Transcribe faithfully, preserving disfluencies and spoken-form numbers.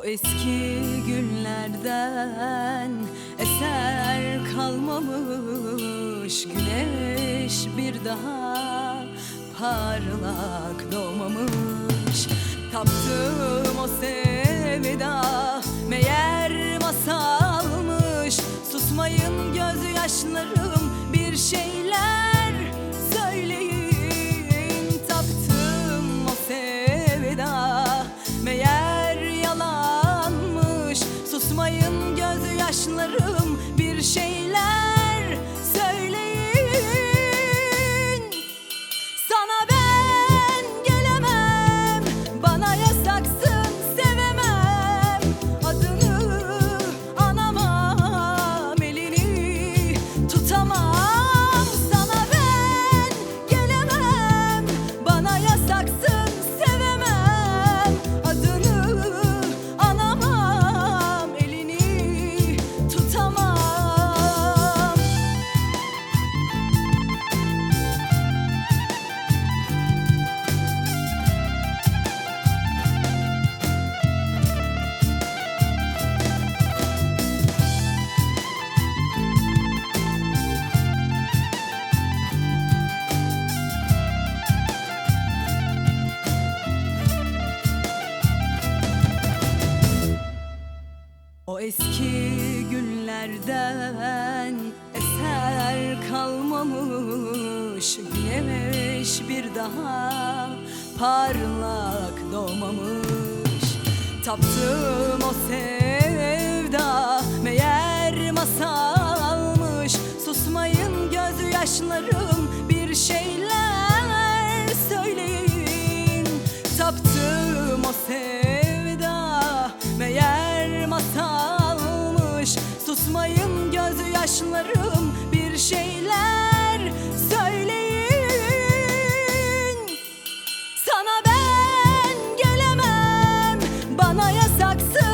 O eski günlerden eser kalmamış, güneş bir daha parlak doğmamış. Taptığım o sevda meğer masalmış. Susmayın gözyaşlarım, bir şeyler söyleyin. Taptığım o sevda meğer yalanmış. Susmayın gözyaşlarım, bir şeyler söyleyin. Sana ben gelemem, bana yasaksın, sevemem. Adını anamam, elini tutamam. Sana ben gelemem, bana yasaksın, sevemem. Adını anamam, elini tutamam. O eski günlerden eser kalmamış, güneş bir daha parlak doğmamış. Taptığım o sevda meğer masalmış. Susmayın gözyaşlarım, bir şeyler söyleyin. Taptığım o sevda meğer masalmış. Susmayın gözyaşlarım, bir şeyler söyleyin. Sana ben gelemem, bana yasaksın,